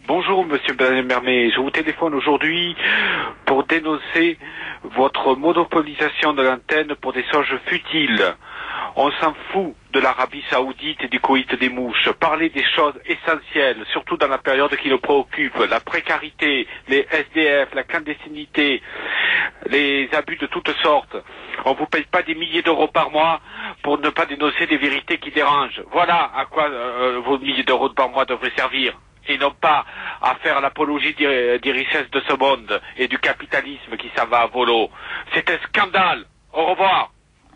Bonjour Monsieur Mermet, je vous téléphone aujourd'hui pour dénoncer votre monopolisation de l'antenne pour des songes futiles. On s'en fout de l'Arabie Saoudite et du Koweït des mouches. Parlez des choses essentielles, surtout dans la période qui nous préoccupe, la précarité, les SDF, la clandestinité, les abus de toutes sortes. On vous paye pas des milliers d'euros par mois pour ne pas dénoncer des vérités qui dérangent. Voilà à quoi vos milliers d'euros par mois devraient servir. Et non pas à faire l'apologie des richesses de ce monde et du capitalisme qui s'en va à volo. C'est un scandale. Au revoir.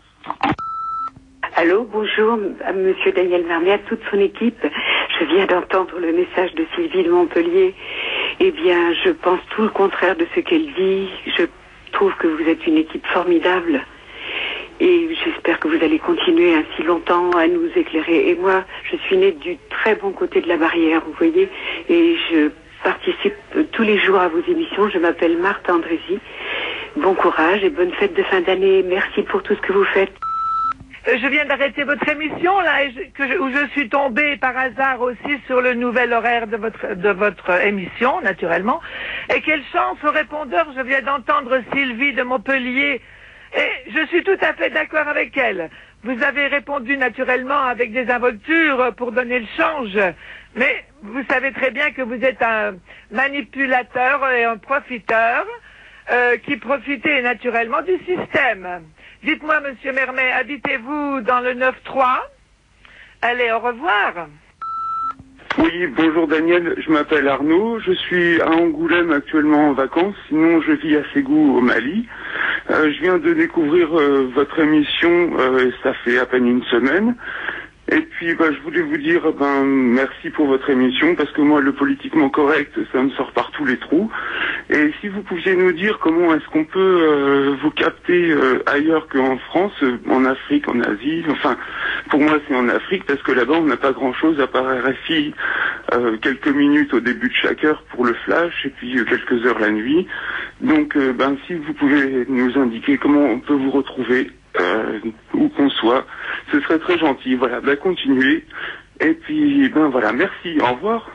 Allô, bonjour, à Monsieur Daniel Mermet, à toute son équipe. Je viens d'entendre le message de Sylvie de Montpellier. Eh bien, je pense tout le contraire de ce qu'elle dit. Je trouve que vous êtes une équipe formidable. Et j'espère que vous allez continuer ainsi longtemps à nous éclairer. Et moi, je suis née du très bon côté de la barrière, vous voyez. Et je participe tous les jours à vos émissions. Je m'appelle Marthe Andrézy. Bon courage et bonne fête de fin d'année. Merci pour tout ce que vous faites. Je viens d'arrêter votre émission là, où je suis tombée par hasard aussi sur le nouvel horaire de votre émission, naturellement. Et quelle chance au répondeur, je viens d'entendre Sylvie de Montpellier. Et je suis tout à fait d'accord avec elle. Vous avez répondu naturellement avec des involtures pour donner le change. Mais vous savez très bien que vous êtes un manipulateur et un profiteur qui profitait naturellement du système. Dites-moi, Monsieur Mermet, habitez-vous dans le 9-3 ? Allez, au revoir. Oui, bonjour Daniel, je m'appelle Arnaud, je suis à Angoulême actuellement en vacances, sinon je vis à Ségou au Mali. Je viens de découvrir votre émission, ça fait à peine une semaine. Et puis je voulais vous dire merci pour votre émission, parce que moi le politiquement correct ça me sort par tous les trous. Et si vous pouviez nous dire comment est-ce qu'on peut vous capter ailleurs qu'en France, en Afrique, en Asie, enfin pour moi c'est en Afrique parce que là-bas on n'a pas grand-chose à part RFI, quelques minutes au début de chaque heure pour le flash et puis quelques heures la nuit. Donc si vous pouvez nous indiquer comment on peut vous retrouver où qu'on soit, ce serait très gentil. Voilà, continuez. Et puis, voilà, merci, au revoir.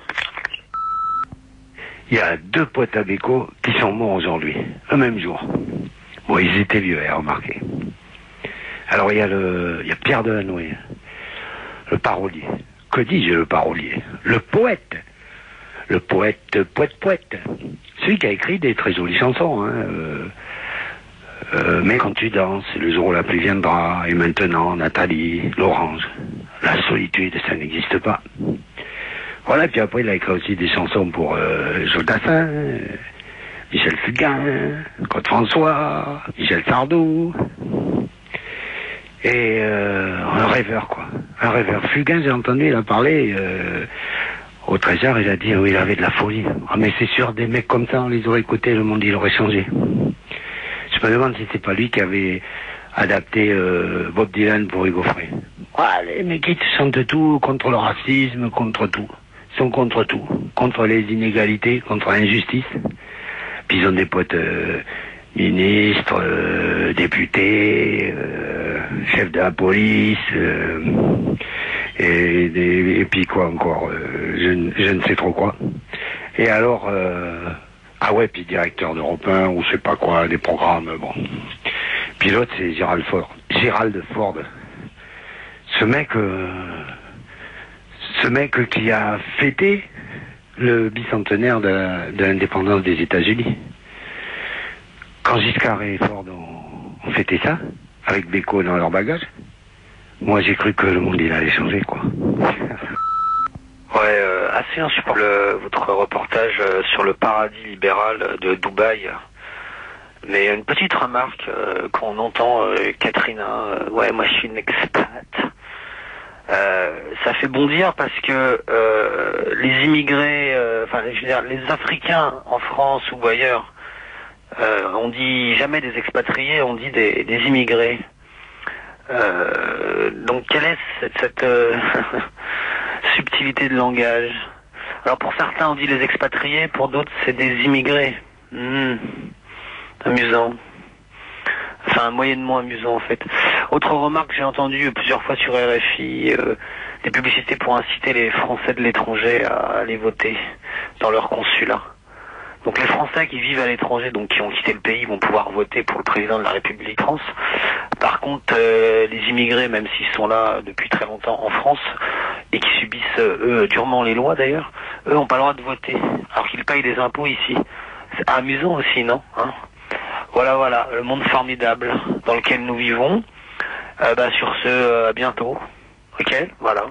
Il y a 2 potes à Béco qui sont morts aujourd'hui, le même jour. Bon, ils étaient vieux, remarquez. Alors, il y a Pierre Delanoë, le parolier. Que dis-je, le parolier? Le poète. Le poète. Celui qui a écrit des très jolies chansons, mais quand tu danses, le jour où la pluie viendra, et maintenant, Nathalie, l'orange, la solitude, ça n'existe pas. Voilà, puis après, il a écrit aussi des chansons pour Jodassin, Michel Fugain, Claude François, Michel Sardou, et un rêveur, quoi. Un rêveur. Fugain, j'ai entendu, il a parlé au Trésor, il a dit, oui, il avait de la folie. Ah, mais c'est sûr, des mecs comme ça, on les aurait écoutés, le monde, il aurait changé. Je me demande si c'est pas lui qui avait adapté Bob Dylan pour Hugo Frey. Ouais, les mecs qui chantent tout contre le racisme, contre tout. Ils sont contre tout. Contre les inégalités, contre l'injustice. Puis ils ont des potes ministres, députés, chefs de la police, et puis quoi encore, je ne sais trop quoi. Et alors... puis directeur d'Europe 1, ou je sais pas quoi, des programmes, bon. Puis l'autre, c'est Gérald Ford. Ce mec qui a fêté le bicentenaire de l'indépendance des États-Unis. Quand Giscard et Ford ont fêté ça, avec Béco dans leur bagage, moi j'ai cru que le monde il allait changer, quoi. Ouais, assez insupportable votre reportage sur le paradis libéral de Dubaï. Mais une petite remarque, quand on entend Katrina, ouais, moi je suis une expat, ça fait bondir parce que les immigrés, je veux dire, les Africains en France ou ailleurs, on dit jamais des expatriés, on dit des immigrés. Donc quelle est cette subtilité de langage? Alors pour certains on dit les expatriés, pour d'autres c'est des immigrés. Amusant. Enfin moyennement amusant en fait. Autre remarque, j'ai entendu plusieurs fois sur RFI des publicités pour inciter les Français de l'étranger à aller voter. dans leur consulat. Donc les Français qui vivent à l'étranger, donc qui ont quitté le pays, vont pouvoir voter pour le président de la République France. Par contre, les immigrés, même s'ils sont là depuis très longtemps en France, et qui subissent, eux, durement les lois d'ailleurs, eux n'ont pas le droit de voter, alors qu'ils payent des impôts ici. C'est amusant aussi, non, hein? Voilà, le monde formidable dans lequel nous vivons. Sur ce, à bientôt. Ok, voilà.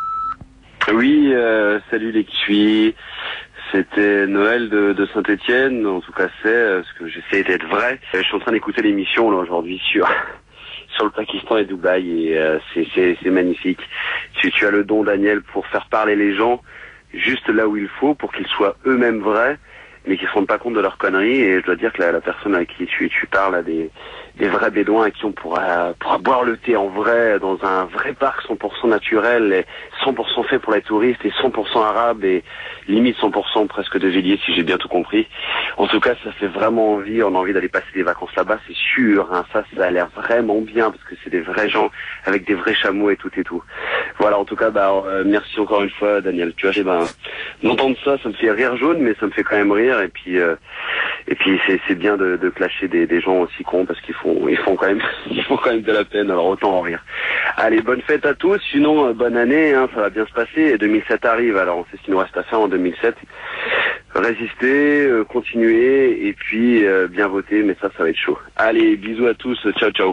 Oui, salut les Kichui. C'était Noël de Saint-Étienne, en tout cas c'est ce que j'essaie d'être vrai. Je suis en train d'écouter l'émission là aujourd'hui sur le Pakistan et Dubaï et c'est magnifique. Tu as le don, Daniel, pour faire parler les gens juste là où il faut pour qu'ils soient eux-mêmes vrais, mais qu'ils ne se rendent pas compte de leurs conneries. Et je dois dire que la personne à qui tu parles a des vrais bédouins à qui on pourra boire le thé en vrai, dans un vrai parc 100% naturel, et 100% fait pour les touristes et 100% arabe et limite 100% presque de Villiers, si j'ai bien tout compris. En tout cas, ça fait vraiment envie, on a envie d'aller passer des vacances là-bas, c'est sûr, hein, ça a l'air vraiment bien parce que c'est des vrais gens avec des vrais chameaux et tout. Voilà, en tout cas, merci encore une fois, Daniel. Tu vois, d'entendre ça me fait rire jaune, mais ça me fait quand même rire, et puis c'est bien de clasher des gens aussi cons parce qu'ils font quand même de la peine, alors autant en rire. Allez, bonne fête à tous, sinon bonne année, hein, ça va bien se passer, et 2007 arrive, alors on sait ce qu'il nous reste à faire en 2007. Résister, continuer, et puis bien voter, mais ça va être chaud. Allez, bisous à tous, ciao.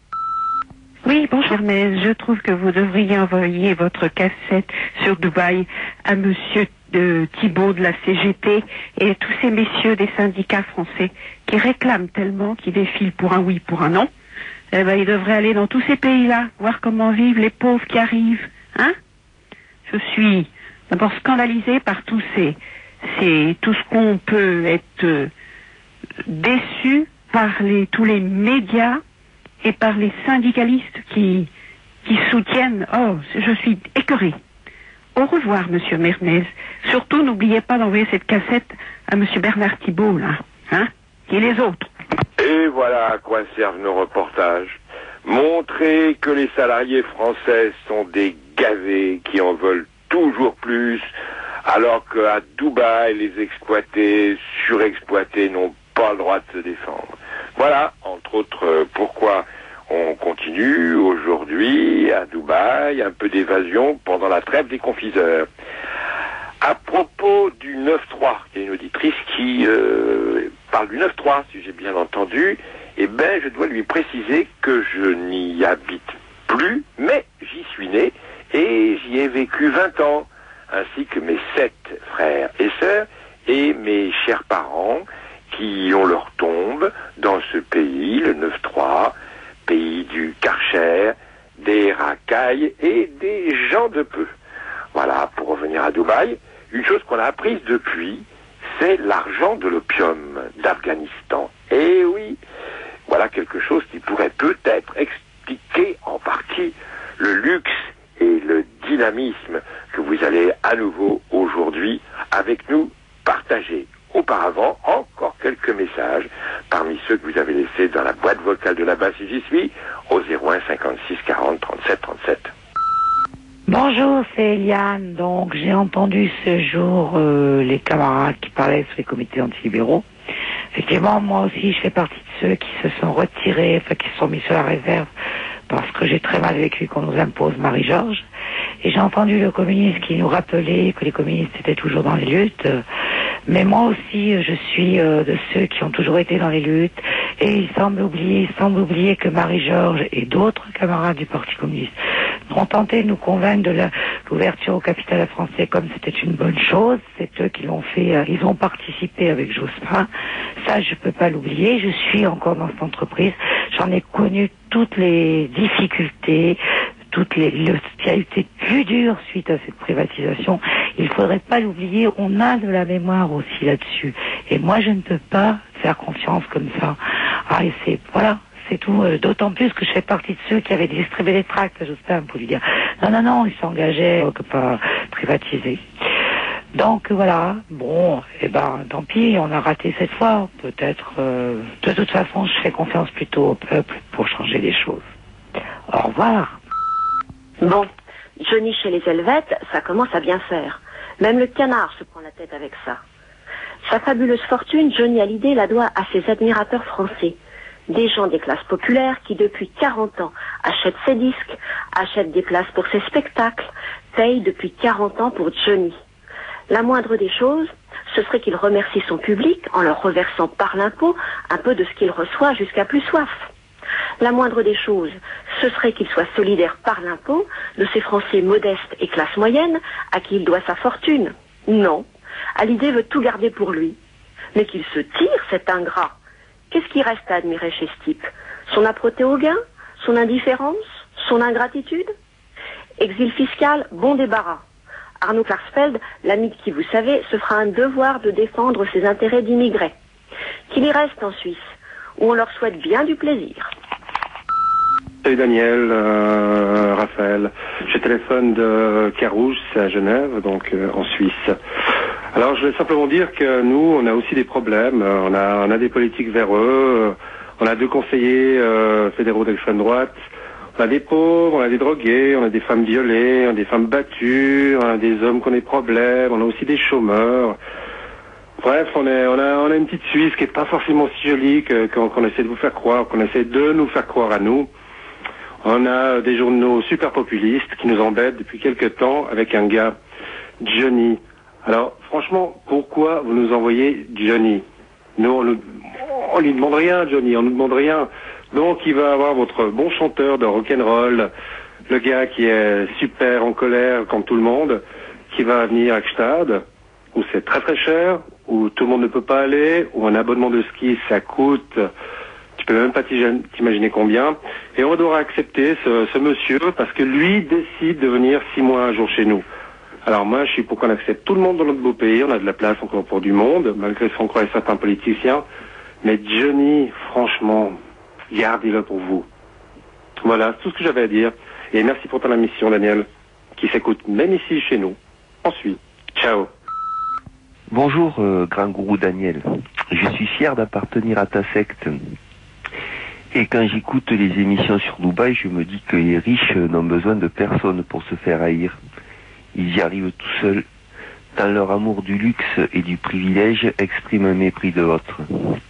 Oui, bonjour, mais je trouve que vous devriez envoyer votre cassette sur Dubaï à monsieur Thibault de la CGT et tous ces messieurs des syndicats français qui réclament tellement, qui défilent pour un oui, pour un non. Ils devraient aller dans tous ces pays-là, voir comment vivent les pauvres qui arrivent. Hein? Je suis d'abord scandalisée par tout ce qu'on peut être déçu par tous les médias et par les syndicalistes qui soutiennent. Oh, je suis écœurée. Au revoir, monsieur Mernez. Surtout, n'oubliez pas d'envoyer cette cassette à monsieur Bernard Thibault, là. Hein? Et les autres. Et voilà à quoi servent nos reportages. Montrer que les salariés français sont des gavés qui en veulent toujours plus, alors qu'à Dubaï, les exploités, surexploités n'ont pas le droit de se défendre. Voilà, entre autres, pourquoi on continue aujourd'hui à Dubaï, un peu d'évasion pendant la trêve des confiseurs. À propos du 9-3, il y a une auditrice qui parle du 9-3, si j'ai bien entendu, je dois lui préciser que je n'y habite plus, mais j'y suis né et j'y ai vécu 20 ans, ainsi que mes 7 frères et sœurs et mes chers parents qui ont leur tombe dans ce pays, le 9-3, pays du Karcher, des racailles et des gens de peu. Voilà, pour revenir à Dubaï, une chose qu'on a apprise depuis, c'est l'argent de l'opium d'Afghanistan. Et oui, voilà quelque chose qui pourrait peut-être expliquer en partie le luxe et le dynamisme que vous allez à nouveau aujourd'hui avec nous partager. Auparavant, encore quelques messages parmi ceux que vous avez laissés dans la boîte vocale de la base si j'y suis au 01 56 40 37 37. Bonjour, c'est Eliane. Donc, j'ai entendu ce jour les camarades qui parlaient sur les comités antilibéraux. Effectivement, moi aussi, je fais partie de ceux qui se sont retirés, qui se sont mis sur la réserve, parce que j'ai très mal vécu qu'on nous impose Marie-Georges. Et j'ai entendu le communiste qui nous rappelait que les communistes étaient toujours dans les luttes. Mais moi aussi, je suis de ceux qui ont toujours été dans les luttes. Et il semble oublier que Marie-Georges et d'autres camarades du Parti communiste ont tenté de nous convaincre de l'ouverture au capital français comme c'était une bonne chose. C'est eux qui l'ont fait. Ils ont participé avec Jospin. Ça, je peux pas l'oublier. Je suis encore dans cette entreprise. J'en ai connu toutes les difficultés, ce qui a été plus dur suite à cette privatisation. Il faudrait pas l'oublier. On a de la mémoire aussi là-dessus. Et moi, je ne peux pas faire confiance comme ça. Et c'est tout. D'autant plus que je fais partie de ceux qui avaient distribué les tracts, Jospin, pour lui dire non, ils s'engageaient que pas privatiser. Donc voilà, bon, tant pis, on a raté cette fois. Peut-être, de toute façon, je fais confiance plutôt au peuple pour changer les choses. Au revoir. Bon, Johnny chez les Helvètes, ça commence à bien faire. Même le canard se prend la tête avec ça. Sa fabuleuse fortune, Johnny Hallyday la doit à ses admirateurs français. Des gens des classes populaires qui, depuis 40 ans, achètent ses disques, achètent des places pour ses spectacles, payent depuis 40 ans pour Johnny. La moindre des choses, ce serait qu'il remercie son public en leur reversant par l'impôt un peu de ce qu'il reçoit jusqu'à plus soif. La moindre des choses, ce serait qu'il soit solidaire par l'impôt de ces Français modestes et classe moyenne à qui il doit sa fortune. Non, Hallyday veut tout garder pour lui. Mais qu'il se tire, cet ingrat. Qu'est-ce qui reste à admirer chez ce type? Son âpreté au gain? Son indifférence? Son ingratitude? Exil fiscal, bon débarras. Arnaud Klarsfeld, l'ami de qui vous savez, se fera un devoir de défendre ses intérêts d'immigrés. Qu'il y reste en Suisse, où on leur souhaite bien du plaisir. Salut Daniel, Raphaël. Je téléphone de Carouge, c'est à Genève, donc en Suisse. Alors je voulais simplement dire que nous, on a aussi des problèmes. On a des politiques véreux. On a 2 conseillers fédéraux d'extrême droite. On a des pauvres, on a des drogués, on a des femmes violées, on a des femmes battues, on a des hommes qui ont des problèmes, on a aussi des chômeurs. Bref, on a une petite Suisse qui est pas forcément si jolie qu'on essaie de vous faire croire, qu'on essaie de nous faire croire à nous. On a des journaux super populistes qui nous embêtent depuis quelques temps avec un gars, Johnny. Alors, franchement, pourquoi vous nous envoyez Johnny? Nous, on lui demande rien, Johnny, on nous demande rien. Donc, il va avoir votre bon chanteur de rock'n'roll, le gars qui est super en colère comme tout le monde, qui va venir à Gstaad, où c'est très très cher, où tout le monde ne peut pas aller, où un abonnement de ski, ça coûte, tu peux même pas t'imaginer combien. Et on devra accepter ce monsieur parce que lui décide de venir 6 mois un jour chez nous. Alors moi, je suis pour qu'on accepte tout le monde dans notre beau pays. On a de la place encore pour du monde, malgré ce qu'on croit certains politiciens. Mais Johnny, franchement, gardez-le pour vous. Voilà, c'est tout ce que j'avais à dire. Et merci pour ton émission, Daniel, qui s'écoute même ici chez nous. Ensuite, ciao. Bonjour, grand gourou Daniel. Je suis fier d'appartenir à ta secte. Et quand j'écoute les émissions sur Dubaï, je me dis que les riches n'ont besoin de personne pour se faire haïr. Ils y arrivent tout seuls. Dans leur amour du luxe et du privilège, expriment un mépris de l'autre.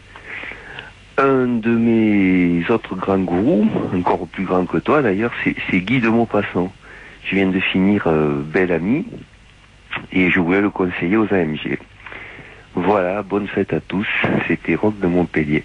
Un de mes autres grands gourous, encore plus grand que toi d'ailleurs, c'est Guy de Maupassant. Je viens de finir bel ami et je voulais le conseiller aux AMG. Voilà, bonne fête à tous, c'était Roch de Montpellier.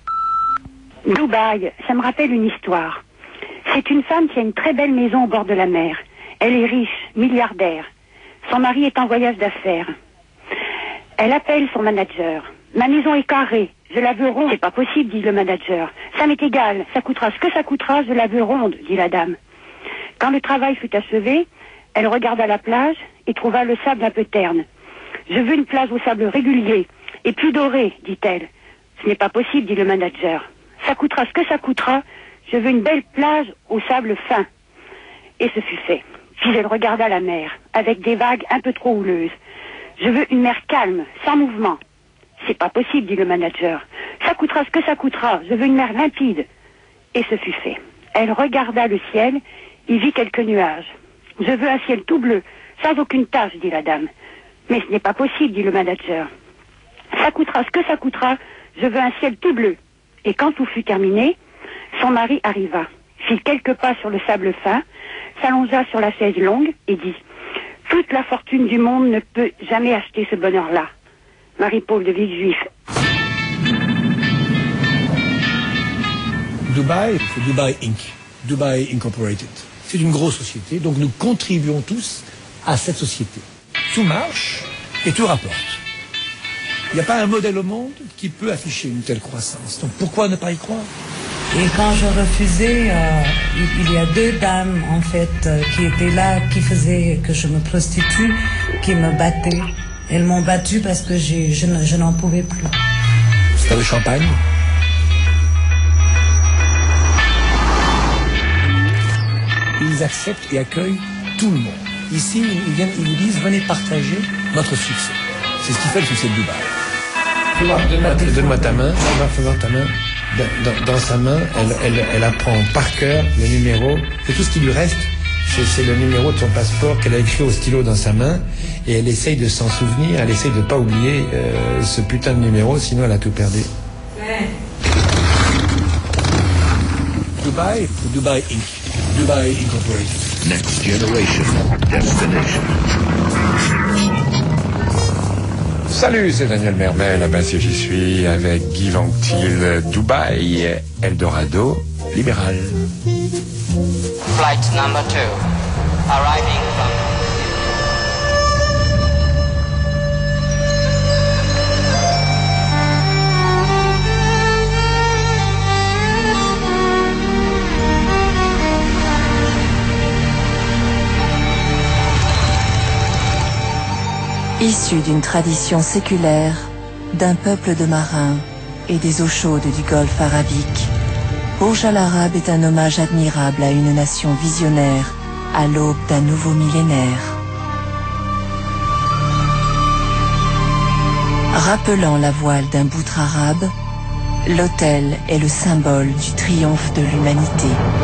Dubaï, ça me rappelle une histoire. C'est une femme qui a une très belle maison au bord de la mer. Elle est riche, milliardaire. Son mari est en voyage d'affaires. Elle appelle son manager. Ma maison est carrée, je la veux ronde. C'est pas possible, dit le manager. Ça m'est égal, ça coûtera ce que ça coûtera, je la veux ronde, dit la dame. Quand le travail fut achevé, elle regarda la plage et trouva le sable un peu terne. Je veux une plage au sable régulier et plus doré, dit-elle. Ce n'est pas possible, dit le manager. Ça coûtera ce que ça coûtera, je veux une belle plage au sable fin. Et ce fut fait. Puis elle regarda la mer, avec des vagues un peu trop houleuses. Je veux une mer calme, sans mouvement. C'est pas possible, dit le manager. Ça coûtera ce que ça coûtera, je veux une mer limpide. Et ce fut fait. Elle regarda le ciel, y vit quelques nuages. Je veux un ciel tout bleu, sans aucune tache, dit la dame. Mais ce n'est pas possible, dit le manager. Ça coûtera ce que ça coûtera, je veux un ciel tout bleu. Et quand tout fut terminé, son mari arriva, fit quelques pas sur le sable fin, s'allongea sur la chaise longue et dit « Toute la fortune du monde ne peut jamais acheter ce bonheur-là. » Marie-Paul de Villejuif. Dubaï, c'est Dubaï Inc. Dubaï Incorporated. C'est une grosse société, donc nous contribuons tous à cette société. Tout marche et tout rapporte. Il n'y a pas un modèle au monde qui peut afficher une telle croissance. Donc pourquoi ne pas y croire? Et quand je refusais, il y a 2 dames en fait qui étaient là, qui faisaient que je me prostitue, qui me battaient. Elles m'ont battue parce que je n'en pouvais plus. C'était le champagne. Ils acceptent et accueillent tout le monde. Ici, ils vous disent, venez partager notre succès. C'est ce qui fait le succès de Dubaï. Donne-moi ta main. Faisant ta main. Dans sa main, elle apprend par cœur le numéro. C'est tout ce qui lui reste C'est le numéro de son passeport qu'elle a écrit au stylo dans sa main et elle essaye de s'en souvenir, elle essaye de pas oublier ce putain de numéro, sinon elle a tout perdu. Dubai ou Dubai Inc. Dubai Incorporated. Next Generation Destination. Salut, c'est Daniel Mermel, ben si j'y suis, avec Guy Vanctil, Dubaï, Eldorado, Libéral. Flight number 2, arriving from... Issu d'une tradition séculaire, d'un peuple de marins et des eaux chaudes du Golfe arabique, Burj Al Arab est un hommage admirable à une nation visionnaire à l'aube d'un nouveau millénaire. Rappelant la voile d'un boutre arabe, l'hôtel est le symbole du triomphe de l'humanité.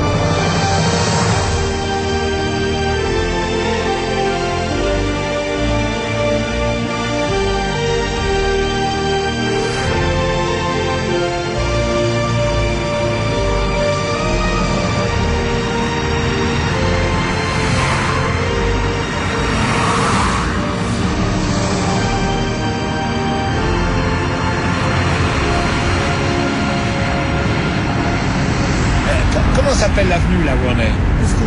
Comment s'appelle l'avenue là où on est?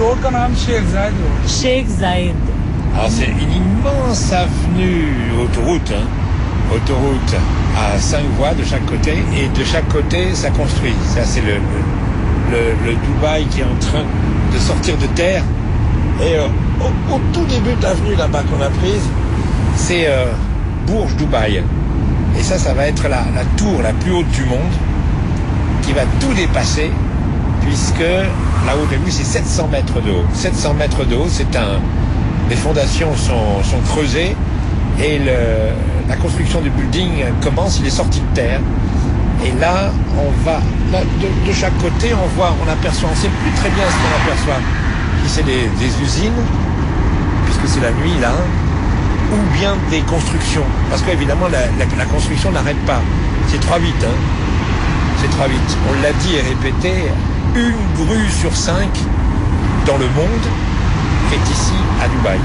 Sheikh Zayed. Alors c'est une immense avenue, autoroute, hein. Autoroute à 5 voies de chaque côté, et de chaque côté ça construit. Ça c'est le Dubaï qui est en train de sortir de terre. Et au tout début de l'avenue là-bas qu'on a prise, c'est Burj Dubaï. Et ça va être la tour la plus haute du monde, qui va tout dépasser, puisque là-haut de lui c'est 700 mètres de haut. 700 mètres de haut, les fondations sont creusées et la construction du building commence, il est sorti de terre. Et là, de chaque côté, on aperçoit, on ne sait plus très bien ce qu'on aperçoit. Si c'est des usines, puisque c'est la nuit là, ou bien des constructions. Parce qu'évidemment, la construction n'arrête pas. C'est 3-8, hein. C'est 3-8. On l'a dit et répété, une grue sur 5 dans le monde est ici à Dubaï.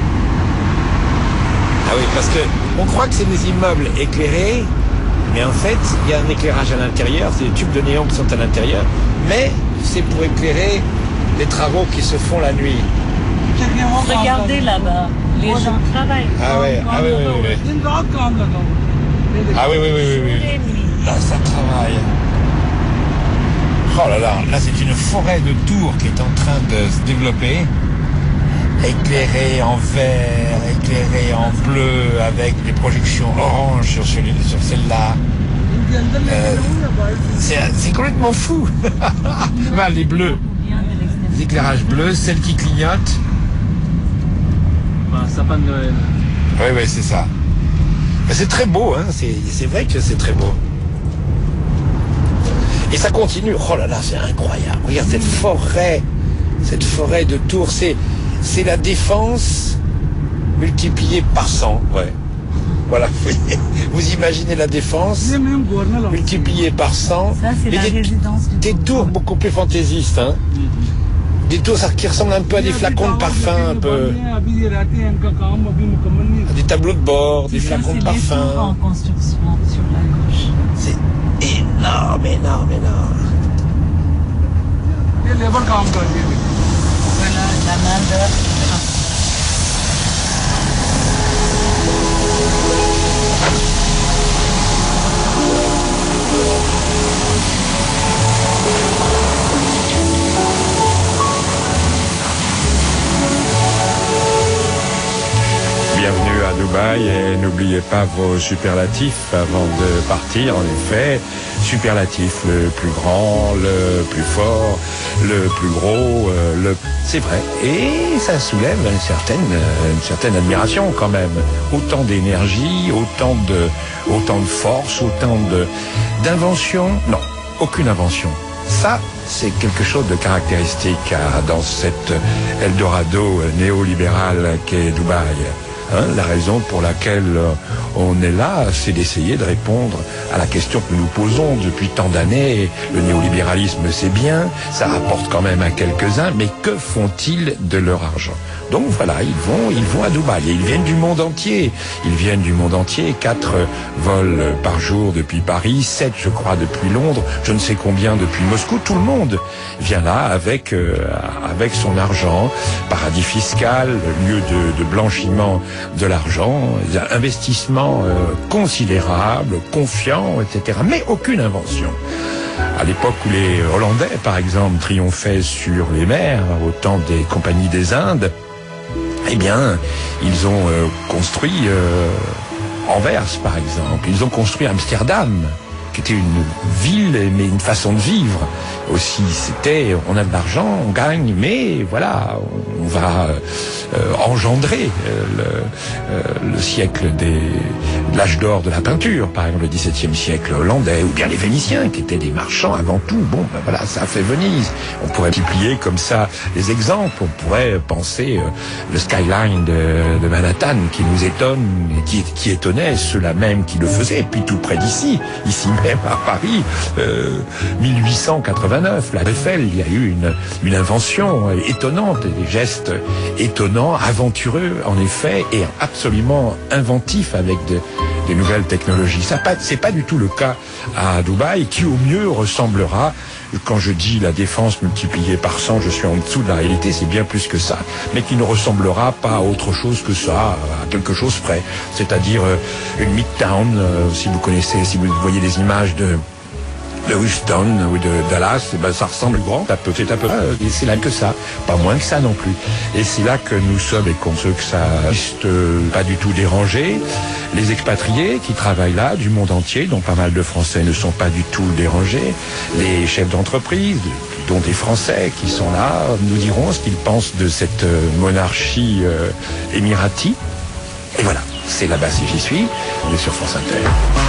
Ah oui, parce que on croit que c'est des immeubles éclairés, mais en fait, il y a un éclairage à l'intérieur, c'est des tubes de néon qui sont à l'intérieur, mais c'est pour éclairer les travaux qui se font la nuit. Regardez là-bas, les gens travaillent. Ah oui, ah oui, oui, oui. Ah oui, oui, oui, oui, oui. Là, ça travaille. Oh là là, là c'est une forêt de tours qui est en train de se développer, éclairée en vert, éclairée en bleu, avec des projections oranges sur celle-là. C'est complètement fou. Voilà, les bleus, les éclairages bleus, celles qui clignotent. Sapin de Noël. Oui, oui, c'est ça. Mais c'est très beau, hein. C'est vrai que c'est très beau. Et ça continue. Oh là là, c'est incroyable. Regarde cette forêt de tours. C'est la Défense multipliée par 100. Ouais. Voilà. Vous imaginez la Défense multipliée par 100. Ça, c'est la résidence du des tours beaucoup plus fantaisistes, hein. Des tours qui ressemblent un peu à des flacons de parfum, un peu. Des tableaux de bord, des flacons de parfum. C'est en construction sur la gauche. C'est énorme, énorme, énorme. Voilà, la main d'œuvre. Bienvenue à Dubaï et n'oubliez pas vos superlatifs avant de partir. En effet, superlatif, le plus grand, le plus fort, le plus gros, c'est vrai. Et ça soulève une certaine admiration quand même. Autant d'énergie, autant de force, autant d'invention. Non, aucune invention. Ça, c'est quelque chose de caractéristique dans cet Eldorado néolibéral qu'est Dubaï. La raison pour laquelle on est là, c'est d'essayer de répondre à la question que nous nous posons depuis tant d'années. Le néolibéralisme, c'est bien, ça rapporte quand même à quelques-uns, mais que font-ils de leur argent? Donc voilà, ils vont à Dubaï et ils viennent du monde entier. Ils viennent du monde entier, 4 vols par jour depuis Paris, 7 je crois depuis Londres, je ne sais combien depuis Moscou. Tout le monde vient là avec son argent, paradis fiscal, lieu de blanchiment de l'argent, investissement considérable, confiant, etc. Mais aucune invention. À l'époque où les Hollandais, par exemple, triomphaient sur les mers, au temps des compagnies des Indes, eh bien, ils ont construit Anvers, par exemple. Ils ont construit Amsterdam, qui était une ville, mais une façon de vivre aussi. C'était, on a de l'argent, on gagne, mais voilà, on va engendrer le siècle de l'âge d'or de la peinture, par exemple le XVIIe siècle hollandais, ou bien les Vénitiens, qui étaient des marchands avant tout. Bon, ben voilà, ça a fait Venise. On pourrait multiplier comme ça les exemples. On pourrait penser le skyline de Manhattan, qui nous étonne, qui étonnait ceux-là même qui le faisaient, et puis tout près d'ici, ici même à Paris, 1889, la Eiffel, il y a eu une invention étonnante, des gestes étonnants, aventureux en effet, et absolument inventifs avec des nouvelles technologies. C'est pas du tout le cas à Dubaï, qui au mieux ressemblera, quand je dis la défense multipliée par 100, je suis en dessous de la réalité, c'est bien plus que ça, mais qui ne ressemblera pas à autre chose que ça, à quelque chose près, c'est-à-dire une Midtown, si vous connaissez, si vous voyez des images de Houston ou de Dallas, ben ça ressemble grand, c'est à peu près, et c'est là que ça, pas moins que ça non plus. Et c'est là que nous sommes, et qu'on veut que ça reste pas du tout dérangé. Les expatriés qui travaillent là, du monde entier, dont pas mal de Français ne sont pas du tout dérangés. Les chefs d'entreprise, dont des Français qui sont là, nous diront ce qu'ils pensent de cette monarchie émiratie. Et voilà, c'est là-bas si j'y suis, on est sur France Inter.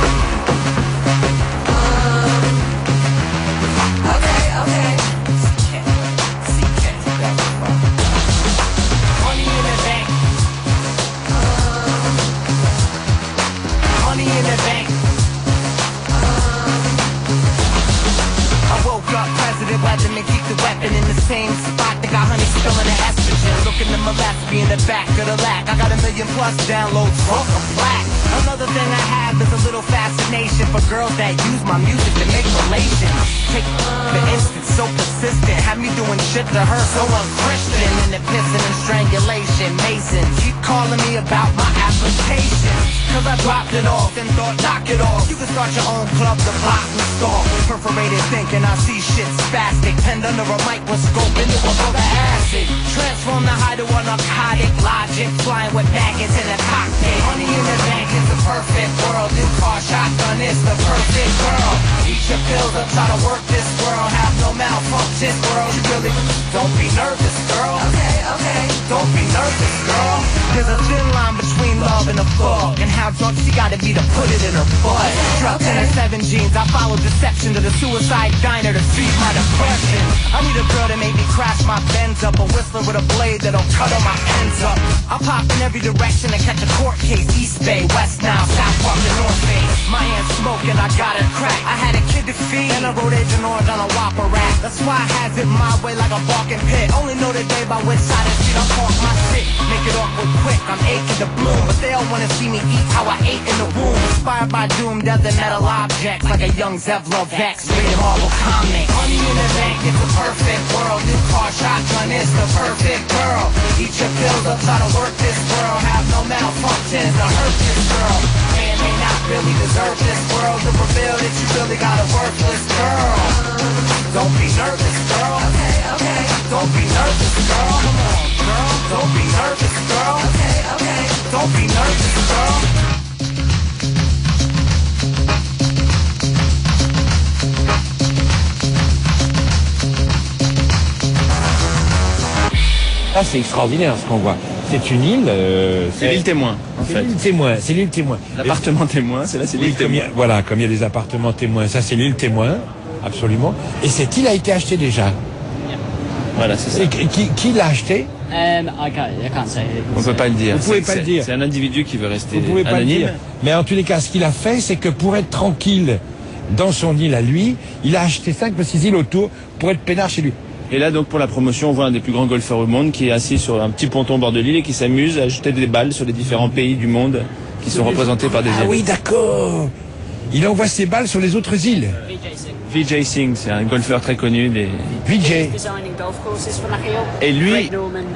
Downloads front or black. Another thing I have is a little fascination for girls that use my music to make relations. Take for instance, so persistent, have me doing shit to her so unchristian. In the pissing and strangulation, Mason keep calling me about my application. Cause I dropped it off and thought knock it off. You can start your own club, the block and stalk. Perforated thinking I see shit spastic, penned under a microscope into a book of acid. Transform the high to a narcotic logic, flying with baggage in a cockpit. Money in the bank is the perfect world. New car, shotgun is the perfect girl. Eat your pills up, try to work this world. Have no malfunction, girl. You really don't be nervous, girl. Okay. Don't be nervous, girl. There's a thin line between love and a fuck, and how drunk she gotta be to put it in her butt. Struck 10 and 7 jeans, I follow deception to the suicide diner to feed my depression. I need a girl to make me crash my Benz up, a whistler with a blade that'll cut all my ends up. I'll pop in every direction and catch a court case. East Bay, West Nile, South Park, and North Bay. My hand's smoking, I got it cracked. I had a kid to feed, and I wrote Agent Orange on a Whopper rack. That's why I has it my way like a barking pit. Only know the day by which side of the street I park my shit. Make it awkward quick, I'm aching to bloom, but they all wanna see me eat how I ate in the womb. Inspired by doom, death, and metal objects, like a young Zevlov X, reading Marvel comics. Money in the bank, it's a perfect world. New car, shotgun is the perfect girl. Eat your pills up, try to work this world. Have no malfunctions to hurt this girl. May not really deserve this world to reveal that you really got a worthless girl. Don't be nervous, girl. Okay. Don't be nervous, girl. Come on, girl. Don't be nervous, girl. Okay. Don't be nervous, girl. Là, c'est extraordinaire ce qu'on voit. C'est une île. C'est l'île témoin, en fait. C'est l'île témoin. L'appartement témoin, c'est l'île témoin. Voilà, comme il y a des appartements témoins, ça c'est l'île témoin. Absolument. Et cette île a été achetée déjà. Voilà, c'est ça. Et qui l'a acheté? I can't say. On peut pas le dire. Vous pouvez pas le dire. C'est un individu qui veut rester Vous pouvez pas anonyme. le dire. Mais en tous les cas, ce qu'il a fait, c'est que pour être tranquille dans son île à lui, il a acheté 5 ou 6 îles autour pour être peinard chez lui. Et là, donc, pour la promotion, on voit un des plus grands golfeurs au monde qui est assis sur un petit ponton au bord de l'île et qui s'amuse à jeter des balles sur les différents pays du monde qui sont représentés par des îles. Ah oui, d'accord. Il envoie ses balles sur les autres îles. Vijay Singh, c'est un golfeur très connu des... Vijay. Et lui,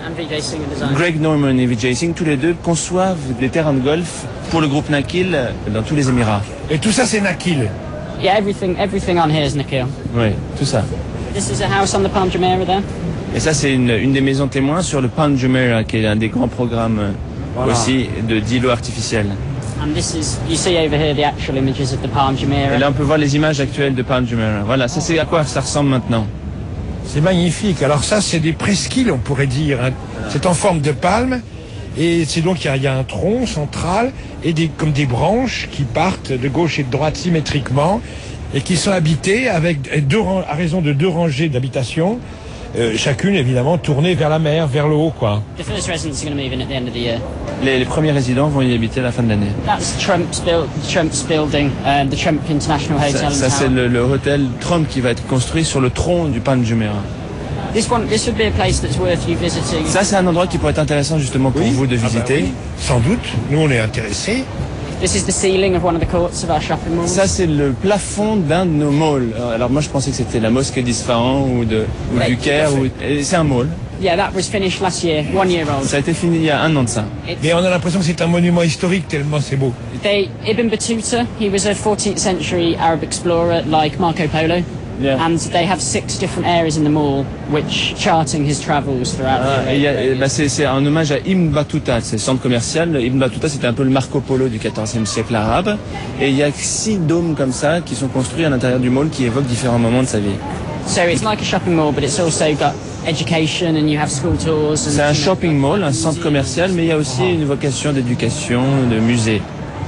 Greg Norman et Vijay Singh, tous les deux conçoivent des terrains de golf pour le groupe Nakil dans tous les Émirats. Et tout ça, c'est Nakil. Yeah, everything on here is Nakil. Oui, tout ça. This is a house on the Palm Jumeirah there. Et ça, c'est une des maisons témoins sur le Palm Jumeirah, qui est un des grands programmes aussi d'îlots artificiels. And this is, you see over here the actual images of the Palm Jumeirah. Et là, on peut voir les images actuelles de Palm Jumeirah. Voilà, ça, c'est à quoi ça ressemble maintenant. C'est magnifique. Alors ça, c'est des presqu'îles, on pourrait dire. Hein. C'est en forme de palme. Et c'est donc, il y a un tronc central et comme des branches qui partent de gauche et de droite symétriquement et qui sont habitées avec à raison de 2 rangées d'habitations. Chacune évidemment tournée vers la mer, vers le haut, quoi. The first residents are going to move in at the end of the year. Les premiers résidents vont y habiter à la fin de l'année. That's Trump's building, the Trump International Hotel. Ça c'est le hôtel Trump qui va être construit sur le tronc du Palm Jumeirah. This would be a place that's worth you visiting. Ça c'est un endroit qui pourrait être intéressant justement pour vous de visiter. Oui. Sans doute, nous on est intéressés. This is the ceiling of one of the courts of our shopping malls. Ça c'est le plafond d'un de nos malls. Alors moi je pensais que c'était la mosquée d'Isfahan ou du Caire. C'est un mall. Yeah, that was finished last year, 1 year old. Ça a été fini il y a 1 an de ça. Mais on a l'impression que c'est un monument historique tellement c'est beau. Ibn Battuta, he was a 14th century Arab explorer like Marco Polo. Yeah. And they have 6 different areas in the mall which charting his travels throughout. C'est un hommage à Ibn Battuta, c'est le centre commercial. Ibn Battuta c'était un peu le Marco Polo du XIVe siècle arabe. Et il y a 6 dômes comme ça qui sont construits à l'intérieur du mall qui évoquent différents moments de sa vie. So it's like a shopping mall, but it's also got education and you have school tours. C'est un shopping mall, un centre commercial, mais il y a aussi une vocation d'éducation, de musée.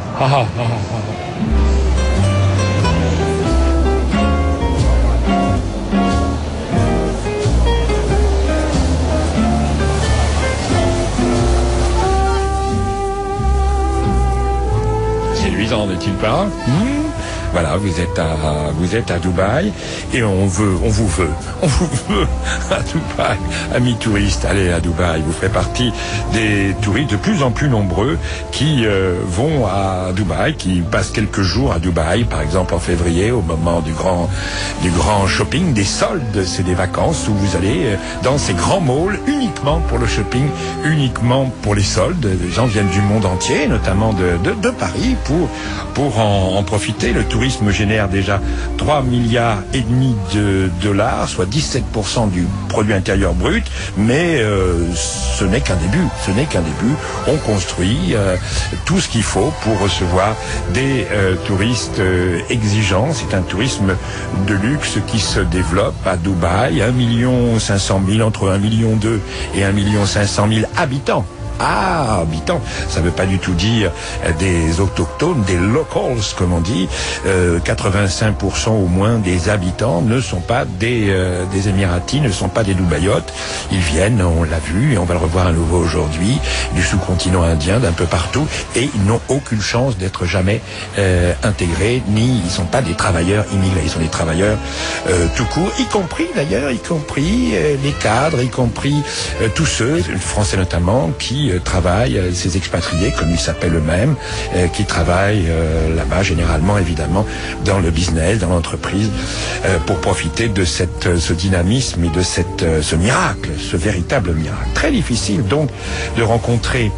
Séduisant, n'est-il pas? Voilà, vous êtes à Dubaï et on vous veut à Dubaï, amis touristes, allez à Dubaï. Vous ferez partie des touristes de plus en plus nombreux qui vont à Dubaï, qui passent quelques jours à Dubaï, par exemple en février, au moment du grand shopping, des soldes, c'est des vacances où vous allez dans ces grands malls uniquement pour le shopping, uniquement pour les soldes. Les gens viennent du monde entier, notamment de Paris, pour en profiter. Le tourisme génère déjà 3,5 milliards de dollars, soit 17% du produit intérieur brut, mais ce n'est qu'un début. On construit tout ce qu'il faut pour recevoir des touristes exigeants. C'est un tourisme de luxe qui se développe à Dubaï. 1,5 million, entre 1,2 million et 1,5 million habitants. Habitants, ça ne veut pas du tout dire des autochtones, des locals comme on dit. 85% au moins des habitants ne sont pas des Émiratis, ne sont pas des Dubaïotes. Ils viennent, on l'a vu et on va le revoir à nouveau aujourd'hui, du sous-continent indien, d'un peu partout, et ils n'ont aucune chance d'être jamais intégrés, ils sont pas des travailleurs immigrés, ils sont des travailleurs tout court, y compris les cadres, y compris tous ceux, Français notamment, qui travaillent, ces expatriés, comme ils s'appellent eux-mêmes, qui travaillent là-bas, généralement, évidemment, dans le business, dans l'entreprise, pour profiter de ce dynamisme et de ce miracle, ce véritable miracle. Très difficile, donc, de rencontrer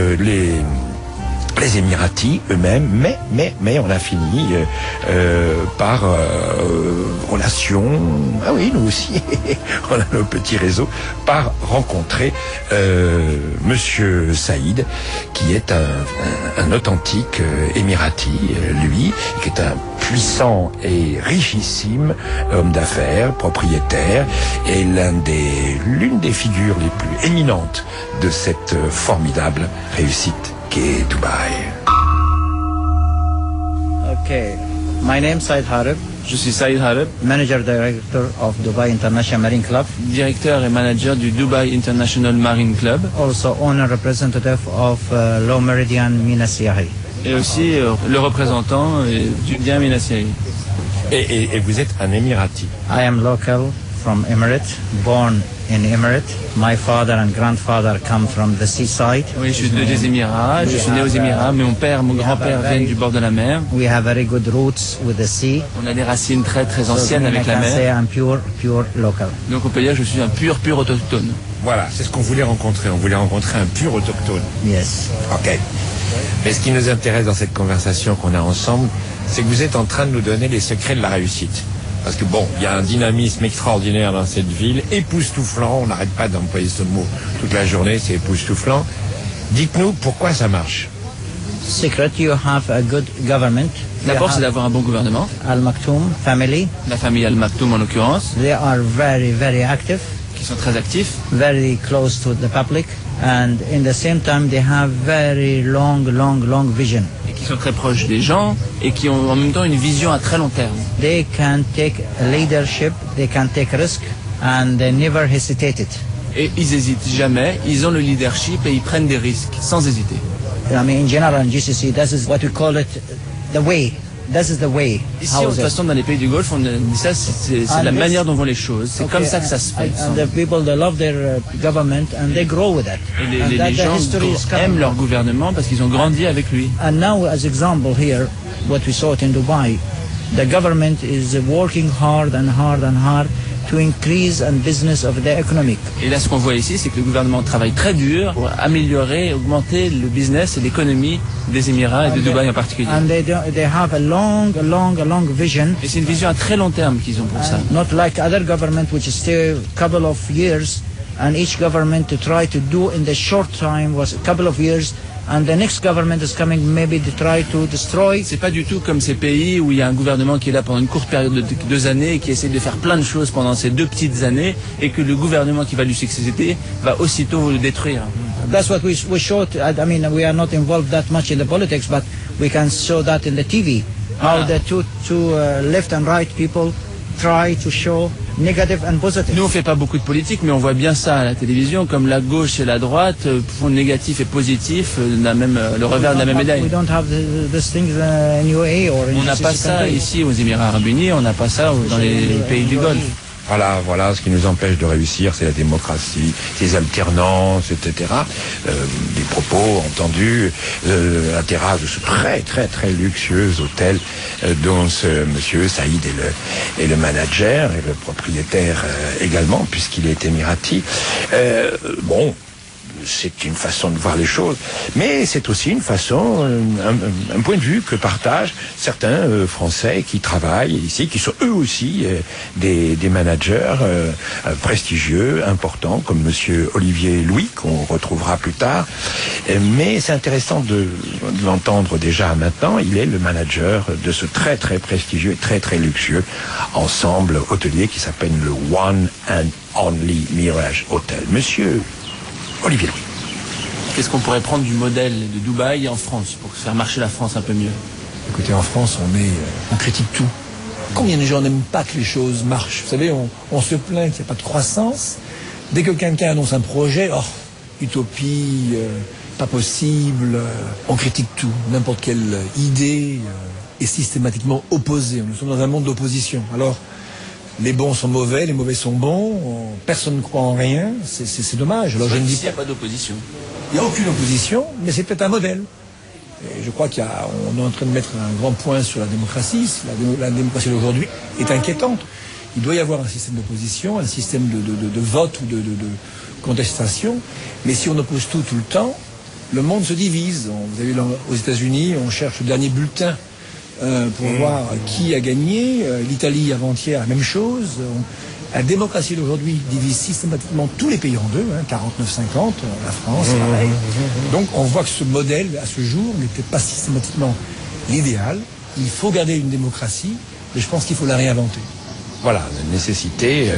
les Émiratis eux-mêmes, mais on a fini par relation, nous aussi, on a nos petits réseaux, par rencontrer Monsieur Saïd, qui est un authentique Émirati, lui, qui est un puissant et richissime homme d'affaires, propriétaire, et l'une des figures les plus éminentes de cette formidable réussite qu'est Dubaï. Okay. My name is Saïd Harib. Je suis Saïd Harib, Manager Director of Dubai International Marine Club. Directeur et manager du Dubai International Marine Club. Also owner representative of Low Meridian Mina Siahi. Et aussi le représentant du bien Mina Siahi. Et vous êtes un Émirati. I am local from Emirates, born in Emirates. My father and grandfather come from the seaside. Oui, je suis des Émirats, je suis né aux Émirats, mais mon père, mon grand-père viennent du bord de la mer. We have very good roots with the sea. On a des racines très très anciennes avec la mer. I'm pure local. Donc on peut dire que je suis un pur autochtone. Voilà, c'est ce qu'on voulait rencontrer. On voulait rencontrer un pur autochtone. Yes. Ok. Mais ce qui nous intéresse dans cette conversation qu'on a ensemble, c'est que vous êtes en train de nous donner les secrets de la réussite. Parce que bon, il y a un dynamisme extraordinaire dans cette ville, époustouflant, on n'arrête pas d'employer ce mot toute la journée, c'est époustouflant. Dites-nous pourquoi ça marche. Secret, you have a good government. D'abord, c'est d'avoir un bon gouvernement. Al Maktoum family. La famille Al Maktoum en l'occurrence. They are very, very active. Qui sont très actifs. Very close to the public. And in the same time, they have very long vision. Et qui sont très proches des gens et qui ont en même temps une vision à très long terme. They can take leadership, they can take risk, and they never hesitated. Et ils n'hésitent jamais, ils ont le leadership et ils prennent des risques sans hésiter. I mean, in general, in GCC, this is what we call it the way. This is the way. Ici, de toute façon, dans les pays du Golfe, on dit ça, c'est la manière dont vont les choses. C'est comme ça que ça se fait. And the people, they love their government and they grow with it. Et les gens aiment leur gouvernement parce qu'ils ont grandi avec lui. And now, as example here, what we saw it in Dubai, the government is working hard to increase and business of the economic. Et là, ce qu'on voit ici, c'est que le gouvernement travaille très dur pour améliorer, augmenter le business et l'économie des Émirats et de Dubaï en particulier. And they have a long vision. Et c'est une vision à très long terme qu'ils ont pour ça. Not like other government which stay a couple of years, and each government to try to do in the short time was a couple of years. And the next government is coming maybe to try to destroy. C'est pas du tout comme ces pays où il y a un gouvernement qui est là pendant une courte période de 2 années et qui essaie de faire plein de choses pendant ces 2 petites années et que le gouvernement qui va lui succéder va aussitôt le détruire. That's what we showed. I mean, we are not involved that much in the politics, but we can show that in the TV. How the two left and right people try to show negative and positive. Nous on fait pas beaucoup de politique, mais on voit bien ça à la télévision, comme la gauche et la droite font négatif et positif, le revers de la même médaille. We don't have these things in UAE or in on n'a pas ça ici aux Émirats Arabes Unis, on n'a pas ça dans les pays du Golfe. Voilà, ce qui nous empêche de réussir, c'est la démocratie, ces alternances, etc. Des propos entendus à la terrasse de ce très luxueux hôtel dont ce monsieur Saïd est le manager et le propriétaire également, puisqu'il est émirati. Bon, c'est une façon de voir les choses, mais c'est aussi une façon, un point de vue que partagent certains Français qui travaillent ici, qui sont eux aussi des managers prestigieux, importants, comme monsieur Olivier Louis, qu'on retrouvera plus tard. Mais c'est intéressant de l'entendre déjà maintenant. Il est le manager de ce très prestigieux et très luxueux ensemble hôtelier qui s'appelle le One and Only Mirage Hotel. Monsieur Olivier Louis. Qu'est-ce qu'on pourrait prendre du modèle de Dubaï en France pour faire marcher la France un peu mieux? Écoutez, en France, on critique tout. Combien de gens n'aiment pas que les choses marchent? Vous savez, on se plaint qu'il n'y a pas de croissance. Dès que quelqu'un annonce un projet, utopie, pas possible, on critique tout. N'importe quelle idée est systématiquement opposée. Nous sommes dans un monde d'opposition. Alors, les bons sont mauvais, les mauvais sont bons, personne ne croit en rien, c'est dommage. Alors, je ne dis pas. Il n'y a pas d'opposition. Il n'y a aucune opposition, mais c'est peut-être un modèle. Et je crois qu'on est en train de mettre un grand point sur la démocratie. La démocratie d'aujourd'hui est inquiétante. Il doit y avoir un système d'opposition, un système de vote ou de contestation. Mais si on oppose tout le temps, le monde se divise. Vous avez vu, aux États-Unis, on cherche le dernier bulletin pour voir qui a gagné. L'Italie avant-hier, la même chose. La démocratie d'aujourd'hui divise systématiquement tous les pays en deux, 49-50, la France, pareil. Donc on voit que ce modèle, à ce jour, n'était pas systématiquement l'idéal. Il faut garder une démocratie, mais je pense qu'il faut la réinventer. Voilà, la nécessité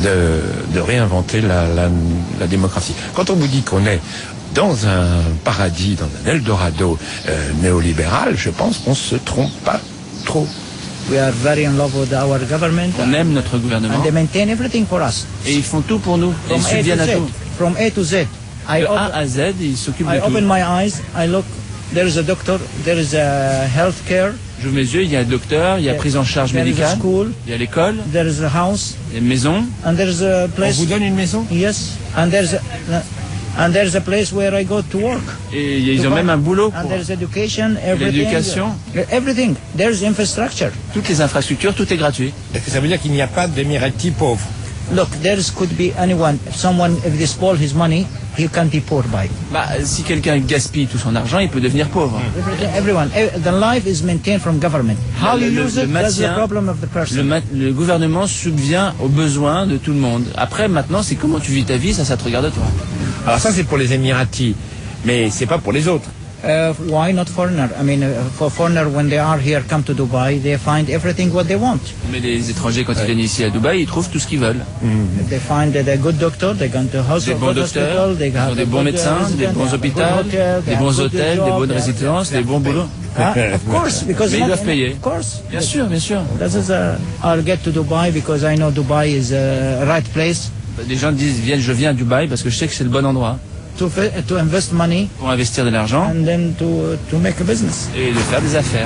de réinventer la démocratie. Quand on vous dit qu'on est dans un paradis, dans un Eldorado néolibéral, je pense qu'on se trompe pas trop. We are very in love with our government. On aime notre gouvernement. And they maintain everything for us. Et ils font tout pour nous. Ils subviennent à tout. From A to Z. De A à Z, ils s'occupent de I tout. open my eyes, I look, there is a doctor, there is a health care. J'ouvre mes yeux, il y a le docteur, il y a prise en charge médicale, il y a l'école, there is a house, il y a une maison. and there is a place. On vous donne une maison? Yes, and there's a place where I go to work. Et ils ont même un boulot. And there's education, everything. L'éducation. Everything. There's infrastructure. Toutes les infrastructures, tout est gratuit. Est-ce que ça veut dire qu'il n'y a pas d'émiratis pauvres? Look, there could be anyone. If they spoil his money, he can be poor by. Bah, si quelqu'un gaspille tout son argent, il peut devenir pauvre. Everyone. The life is maintained from government. How you use it, that's the problem of the person. Le gouvernement subvient aux besoins de tout le monde. Après, maintenant, c'est comment tu vis ta vie, ça te regarde toi. Alors ça, c'est pour les Émiratis, mais c'est pas pour les autres. Why not foreigner? I mean, for foreigner, when they are here, come to Dubai, they find everything what they want. Mais les étrangers, quand ils viennent ici à Dubaï, ils trouvent tout ce qu'ils veulent. If they find a good doctor, they go to des bons docteurs, des bons médecins, des bons hôpitaux, des bons hôtels, des bonnes résidences, des bons boulots. Of course, because mais ils doivent payer. Of course. Bien sûr, bien sûr. This is I'll get to Dubai because I know Dubai is a right place. Les gens disent, je viens à Dubaï parce que je sais que c'est le bon endroit. To invest money. Pour investir de l'argent. And then to make a business. Et de faire des affaires.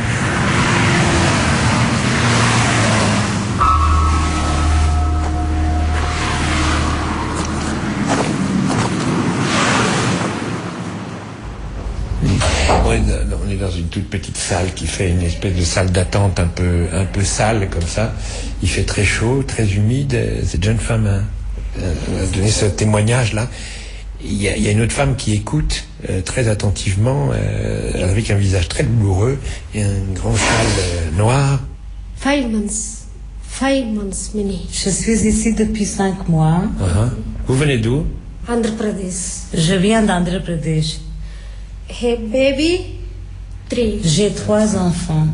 On est dans une toute petite salle qui fait une espèce de salle d'attente un peu sale comme ça. Il fait très chaud, très humide. Cette jeune femme a donné ce témoignage-là. Il y a une autre femme qui écoute très attentivement, avec un visage très douloureux et un grand châle noir. 5 months. 5 months, Mini. Je suis ici depuis 5 mois. Vous venez d'où? Andhra Pradesh. Je viens d'Andhra Pradesh. Hey, baby, 3. J'ai 3 enfants.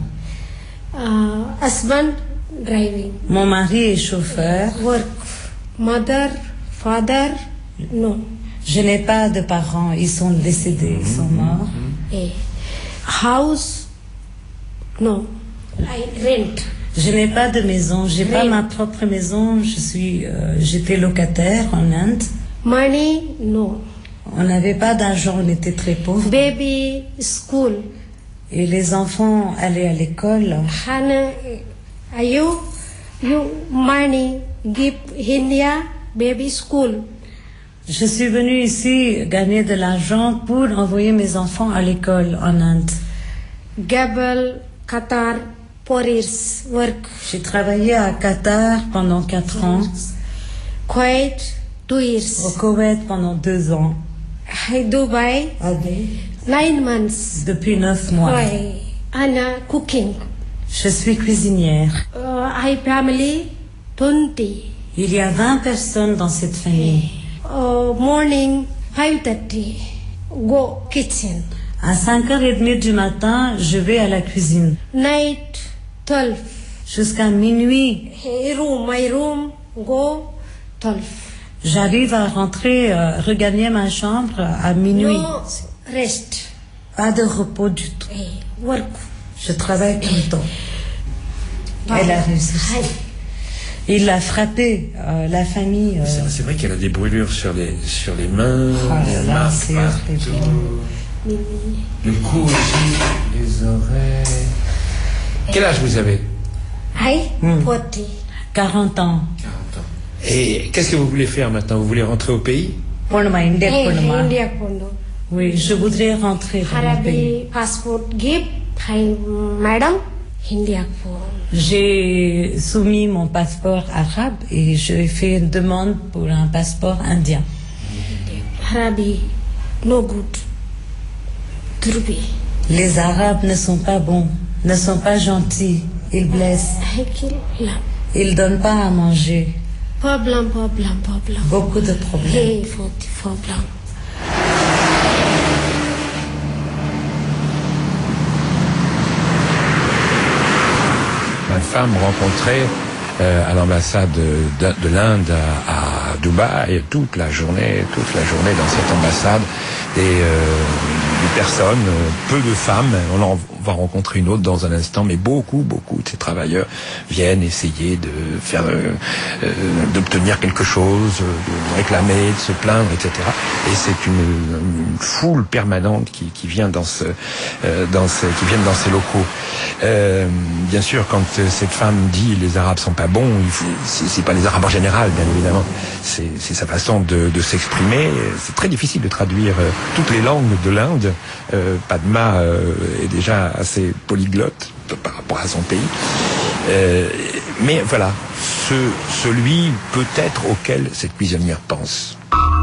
Husband, driving. Mon mari est chauffeur. Work. Mother, father, no. Je n'ai pas de parents, ils sont décédés, ils sont morts. Hey. House, no. I rent. Je n'ai pas de maison, j'ai pas ma propre maison, j'étais locataire en Inde. Money, no. On n'avait pas d'argent, on était très pauvres. Baby, school. Et les enfants allaient à l'école. Hana, you money, give India, baby school. Je suis venue ici gagner de l'argent pour envoyer mes enfants à l'école en Inde. Gabel, Qatar, 4 years work. J'ai travaillé à Qatar pendant 4 ans. Kuwait, 2 years. Au Koweït pendant 2 ans. Dubai, 9 months. Depuis 9 mois. Anna cooking. Je suis cuisinière. I family 20. Il y a 20 personnes dans cette famille. Morning 5:30. Go kitchen. À 5h30 du matin, je vais à la cuisine. Night 12. Jusqu'à minuit. My room, go 12. J'arrive à rentrer, regagner ma chambre à minuit. No rest. Pas de repos du tout. Work. Je travaille tout le temps. Elle a réussi. Il a frappé la famille. C'est vrai qu'elle a des brûlures sur les mains, des marques partout. Le cou aussi, les oreilles. Quel âge vous avez? 40 ans. Et qu'est-ce que vous voulez faire maintenant? Vous voulez rentrer au pays? Oui, je voudrais rentrer dans mon pays. Passport give, madam, India. J'ai soumis mon passeport arabe et j'ai fait une demande pour un passeport indien. Arabi, no good. Turbi. Les Arabes ne sont pas bons, ne sont pas gentils, ils blessent. Ils donnent pas à manger. Problem. Beaucoup de problèmes. Hey, problem. Une femme rencontrée à l'ambassade de l'Inde à Dubaï toute la journée dans cette ambassade, personnes, peu de femmes. On en va rencontrer une autre dans un instant, mais beaucoup de ces travailleurs viennent essayer de faire, d'obtenir quelque chose, de réclamer, de se plaindre, etc. Et c'est une foule permanente qui vient qui viennent dans ces locaux. Bien sûr, quand cette femme dit les Arabes sont pas bons, c'est pas les Arabes en général, bien évidemment. C'est sa façon de s'exprimer. C'est très difficile de traduire toutes les langues de l'Inde. Padma est déjà assez polyglotte par rapport à son pays. Mais voilà, celui peut-être auquel cette cuisinière pense.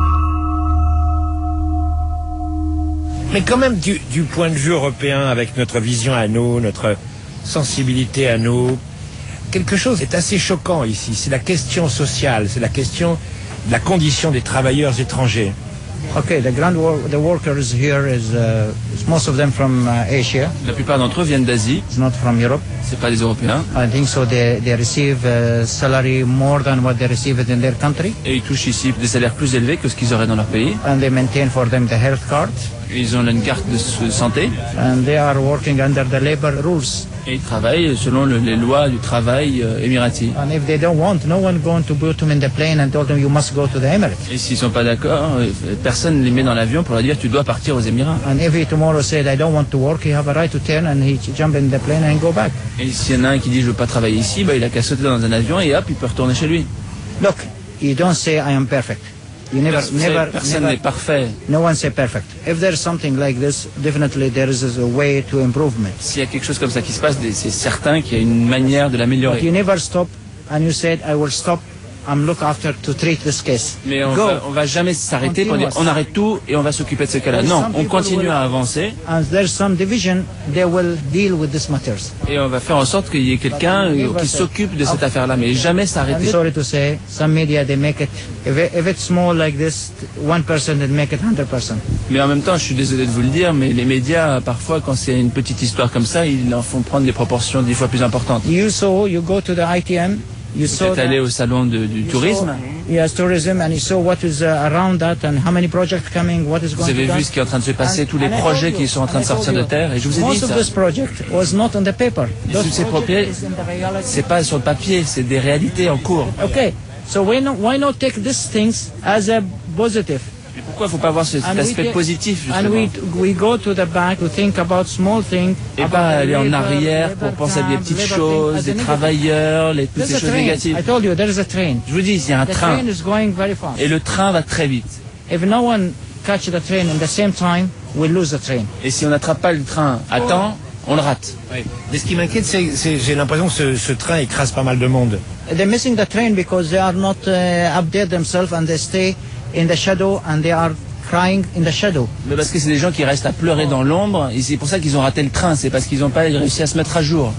Mais quand même, du point de vue européen, avec notre vision à nous, notre sensibilité à nous, quelque chose est assez choquant ici. C'est la question sociale, c'est la question de la condition des travailleurs étrangers. Okay, the workers here is most of them from Asia. La plupart d'entre eux viennent d'Asie. It's not from Europe. C'est pas des Européens. I think so. They receive salary more than what they receive in their country. Et ils touchent ici des salaires plus élevés que ce qu'ils auraient dans leur pays. And they maintain for them the health card. Ils ont une carte de santé. And they are working under the labor rules. Et ils travaillent selon les lois du travail émirati. And if they don't want, no one going to put them in the plane and told them you must go to the Emirates. Et s'ils sont pas d'accord, personne ne les met dans l'avion pour leur dire tu dois partir aux Émirats. And if he tomorrow said I don't want to work, he have a right to turn and he jump in the plane and go back. Et s'il y en a un qui dit je veux pas travailler ici, il a qu'à sauter dans un avion et hop, il peut retourner chez lui. Look, you don't say I am perfect. You Personne n'est parfait. No one say perfect. If there is something like this, definitely there is a way to improvement. S'il y a quelque chose comme ça qui se passe, c'est certain qu'il y a une manière de l'améliorer. But you never stop, and you said I will stop. I'm look after to treat this case. Mais on va jamais s'arrêter pour dire on arrête tout et on va s'occuper de ce cas-là. Non, on continue à avancer. And there's some division, they will deal with these matters. Et on va faire en sorte qu'il y ait quelqu'un qui s'occupe de cette affaire-là, mais jamais s'arrêter. I'm sorry to say, some media they make it. If it's small like this, one person they make it 100%. Mais en même temps, je suis désolé de vous le dire, mais les médias, parfois, quand c'est une petite histoire comme ça, ils en font prendre des proportions 10 fois plus importantes. You go to the ITM. Vous êtes allé au salon du tourisme. Yes, tourism, and you saw what is around that and how many projects coming, what is going to be. Vous avez vu ce qui est en train de se passer, tous les projets qui sont en train de sortir de terre, et je vous ai dit ça. Most of this project was not on the paper. Tous ces projets, c'est pas sur le papier, c'est des réalités en cours. Okay, so why not take these things as a positive? Pourquoi il ne faut pas voir cet aspect positif, justement? And we go to the back to think about small things. Et pas aller en arrière pour penser à des petites choses, des travailleurs, toutes ces choses négatives. I told you, there is a train. Je vous dis, il y a un train. The train is going very fast. Et le train va très vite. If no one catch the train in the same time, we lose the train. Et si on n'attrape pas le train à temps, on le rate. Oui. Mais ce qui m'inquiète, c'est j'ai l'impression que ce train écrase pas mal de monde. They're missing the train because they are not up there themselves and they stay in the shadow and they are crying in the shadow. Mais parce que c'est des gens qui restent à pleurer dans l'ombre et c'est pour ça qu'ils ont raté le train, c'est parce qu'ils n'ont pas réussi à se mettre à jour.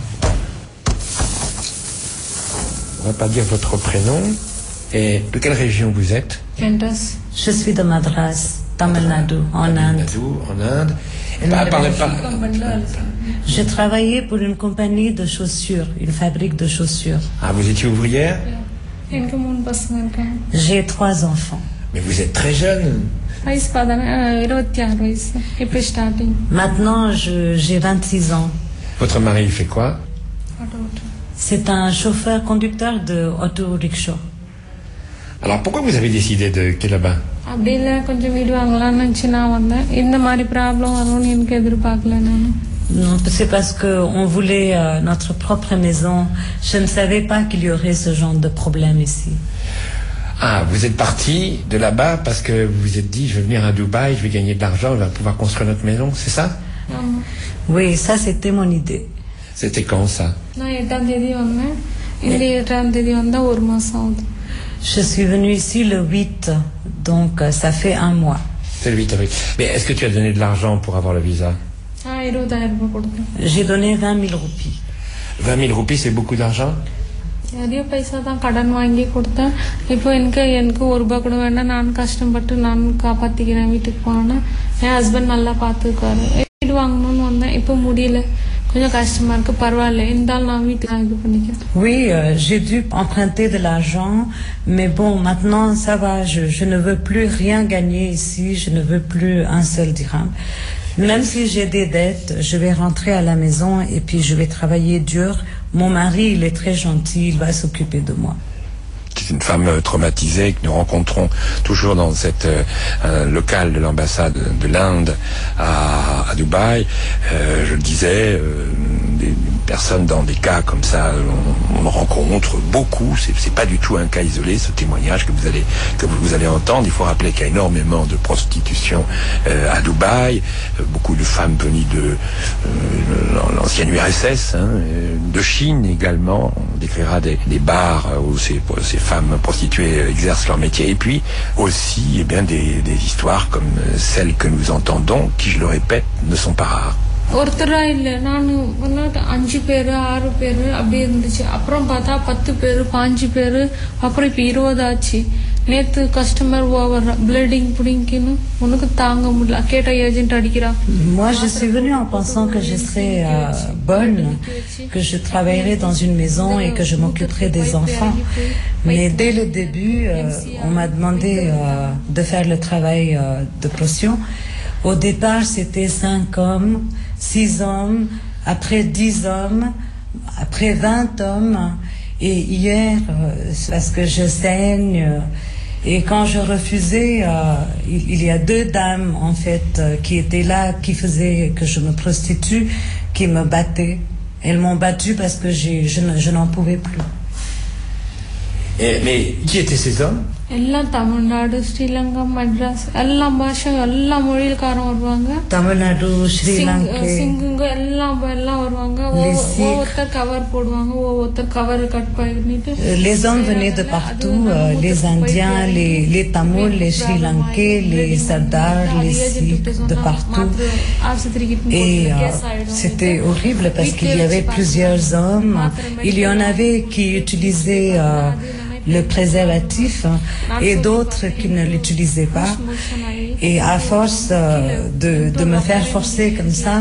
On va pas dire votre prénom. Et de quelle région vous êtes? Je suis de Madras, Tamil Nadu, en Inde. En Inde. Parlez pas. J'ai travaillé pour une compagnie de chaussures, une fabrique de chaussures. Ah, vous étiez ouvrière? J'ai 3 enfants. Mais vous êtes très jeune. Maintenant, j'ai 26 ans. Votre mari fait quoi? C'est un chauffeur-conducteur de auto-rickshaw. Alors pourquoi vous avez décidé de quitter là-bas? Non, c'est parce qu'on voulait notre propre maison. Je ne savais pas qu'il y aurait ce genre de problème ici. Ah, vous êtes parti de là-bas parce que vous vous êtes dit, je vais venir à Dubaï, je vais gagner de l'argent, on va pouvoir construire notre maison, c'est ça? Oui, ça c'était mon idée. C'était quand ça? Je suis venue ici le 8, donc ça fait 1 mois. C'est le 8 avril. Mais est-ce que tu as donné de l'argent pour avoir le visa? J'ai donné 20 000 roupies. 20 000 roupies, c'est beaucoup d'argent? Oui, j'ai dû emprunter de l'argent, mais bon, maintenant ça va, je ne veux plus rien gagner ici, je ne veux plus un seul dirham. Même si j'ai des dettes, je vais rentrer à la maison et puis je vais travailler dur. Mon mari, il est très gentil, il va s'occuper de moi. C'est une femme traumatisée que nous rencontrons toujours dans cette local de l'ambassade de l'Inde à Dubaï. Je le disais, des personnes dans des cas comme ça, on en rencontre beaucoup. C'est pas du tout un cas isolé, ce témoignage que vous allez entendre. Il faut rappeler qu'il y a énormément de prostitution à Dubaï, beaucoup de femmes venues de l'ancienne URSS, de Chine également. On décrira des bars où ces femmes prostituées exercent leur métier. Et puis aussi des histoires comme celles que nous entendons, qui, je le répète, ne sont pas rares. ஒருத்தரா இல்ல நானு 5 பேரு 6 பேரு அப்படியே இருந்துச்சு. அப்புறம் பார்த்தா 10 பேரு 5 பேரு அப்புறம் இப்ப 20 ஆச்சு. நேத்து கஸ்டமர் ஓவர் ப்ளீடிங் புடிங்கின்னு உனக்கு தாங்க முடியல கேட்ட ஏஜென்ட் அடிக்கிறா. Moi je suis venue en pensant que je serais bonne, que je travaillerais dans une maison et que je m'occuperais des enfants. Mais dès le début, on m'a demandé de faire le travail de caution. Au départ, c'était 5 hommes, 6 hommes, après 10 hommes, après 20 hommes. Et hier, parce que je saigne, et quand je refusais, il y a 2 dames, en fait, qui étaient là, qui faisaient que je me prostitue, qui me battaient. Elles m'ont battue parce que je n'en pouvais plus. Mais qui étaient ces hommes? எல்லாம் தமிழ்நாடு ஸ்ரீலங்கா மட்ராஸ் எல்லா பாஷை எல்லா மொழிக்காரங்க வருவாங்க. தமிழ்நாடு ஸ்ரீலங்கா சிங்குங்க எல்லாம் வருவாங்க. ஒவ்வொருத்தர் கவர் போடுவாங்க, ஒவ்வொருத்தர் கவர் கட் பண்ணிட்டு. Les hommes venaient de partout, les Indiens, les Tamouls, les Sri Lankais, les Sardars, les Sikhs, de partout. Et c'était horrible parce qu'il y avait plusieurs hommes. Il y en avait qui utilisaient le préservatif et d'autres qui ne l'utilisaient pas. Et à force de me faire forcer comme ça,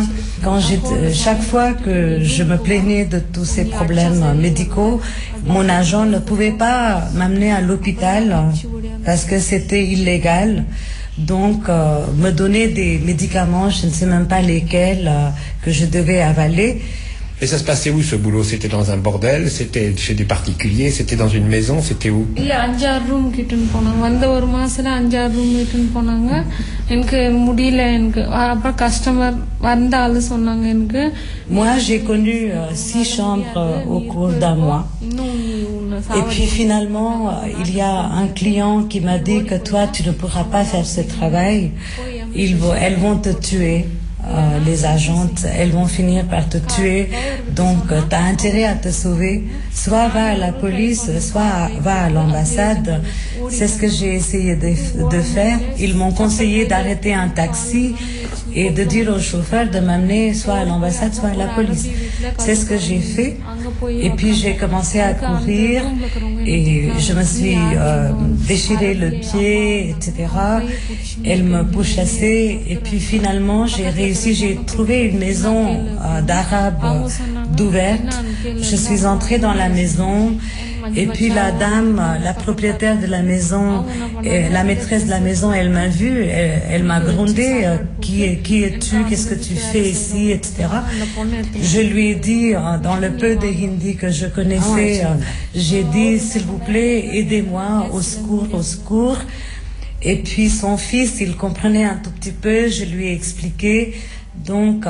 chaque fois que je me plaignais de tous ces problèmes médicaux, mon agent ne pouvait pas m'amener à l'hôpital parce que c'était illégal. Donc me donner des médicaments, je ne sais même pas lesquels, que je devais avaler. Et ça se passait où ce boulot? C'était dans un bordel? C'était chez des particuliers? C'était dans une maison? C'était où? இல்ல 5-6 ரூம் கிட்டன்னு போனாங்க. வந்த ஒரு மாசத்துல 5-6 ரூம் கிட்டன்னு போனாங்க. எனக்கு முடியல. எனக்கு அப்புறம் கஸ்டமர் வந்த ஆளு சொன்னாங்க எனக்கு. Moi j'ai connu 6 chambres au cours d'un mois. Et puis finalement il y a un client qui m'a dit que toi tu ne pourras pas faire ce travail. Elles vont te tuer. Les agentes, elles vont finir par te tuer, donc tu as intérêt à te sauver, soit va à la police, soit va à l'ambassade. C'est ce que j'ai essayé de faire. Ils m'ont conseillé d'arrêter un taxi et de dire au chauffeur de m'amener soit à l'ambassade, soit à la police. C'est ce que j'ai fait. Et puis j'ai commencé à courir et je me suis déchiré le pied, etc. Elle me pourchassait et puis finalement j'ai trouvé une maison d'arabe d'ouverte. Je suis entrée dans la maison et puis la dame, la propriétaire de la maison, la maîtresse de la maison, elle m'a vue, elle m'a grondé, qui es-tu, qu'est-ce que tu fais ici, etc. Je lui ai dit, dans le peu de hindi que je connaissais, j'ai dit, s'il vous plaît, aidez-moi, au secours. Et puis son fils, il comprenait un tout petit peu, je lui ai expliqué. Donc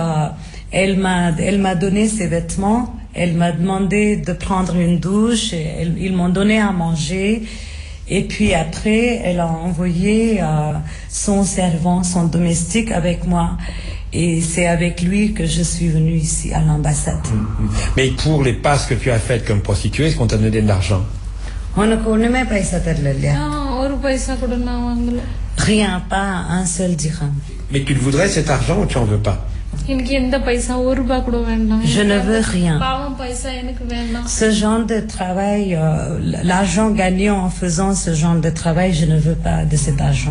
elle m'a donné ses vêtements, elle m'a demandé de prendre une douche, ils m'ont donné à manger. Et puis après, elle a envoyé son servant, son domestique avec moi. Et c'est avec lui que je suis venue ici à l'ambassade. Mais pour les passes que tu as faites comme prostituée, est-ce qu'on t'a donné de l'argent? Rien, pas un seul dirham. Mais tu le voudrais cet argent ou tu en veux pas? Je ne veux rien. Ce genre de travail, l'argent gagné en faisant ce genre de travail, je ne veux pas de cet argent.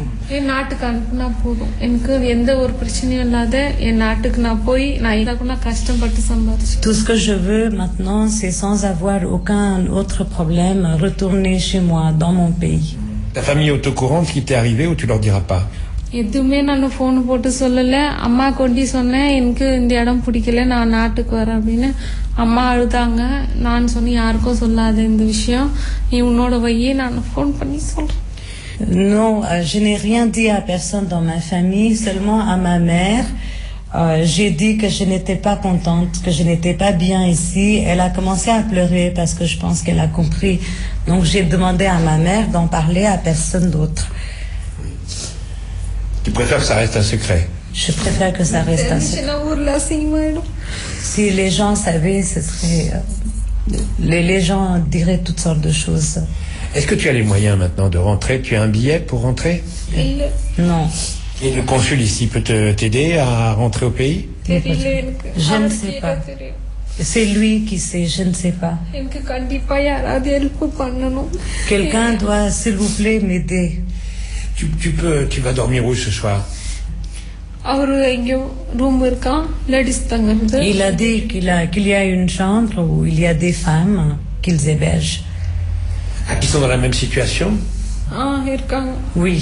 Tout ce que je veux maintenant, c'est sans avoir aucun autre problème, retourner chez moi, dans mon pays. Ta famille est au courant de ce qui t'est arrivé ou tu leur diras pas? எதுவுமே நான் ஃபோன் போட்டு சொல்லல. அம்மா கொண்டு சொன்னேன் எனக்கு இந்த இடம் பிடிக்கல நான் நாட்டுக்கு வரேன் அப்படின்னு. அம்மா அழுதாங்க. நான் சொன்னேன் யாருக்கும் சொல்லாத இந்த விஷயம், நீ உன்னோட வையே நான் ஃபோன் பண்ணி சொல்றேன். Non, je n'ai rien dit à personne dans ma famille, seulement à ma mère. J'ai dit que je n'étais pas contente, que je n'étais pas bien ici. Elle a commencé à pleurer parce que je pense qu'elle a compris. Donc j'ai demandé à ma mère d'en parler à personne d'autre. Tu préfères que ça reste un secret? Je préfère que ça reste un secret. Si les gens savaient, ce serait... Les gens diraient toutes sortes de choses. Est-ce que tu as les moyens maintenant de rentrer? Tu as un billet pour rentrer? Non. Et le consul ici peut t'aider à rentrer au pays? Je ne sais pas. C'est lui qui sait, je ne sais pas. Quelqu'un doit, s'il vous plaît, m'aider. Tu vas dormir où ce soir? Il a dit qu'il y a une chambre où il y a des femmes qu'ils hébergent. Qui sont dans la même situation? Oui.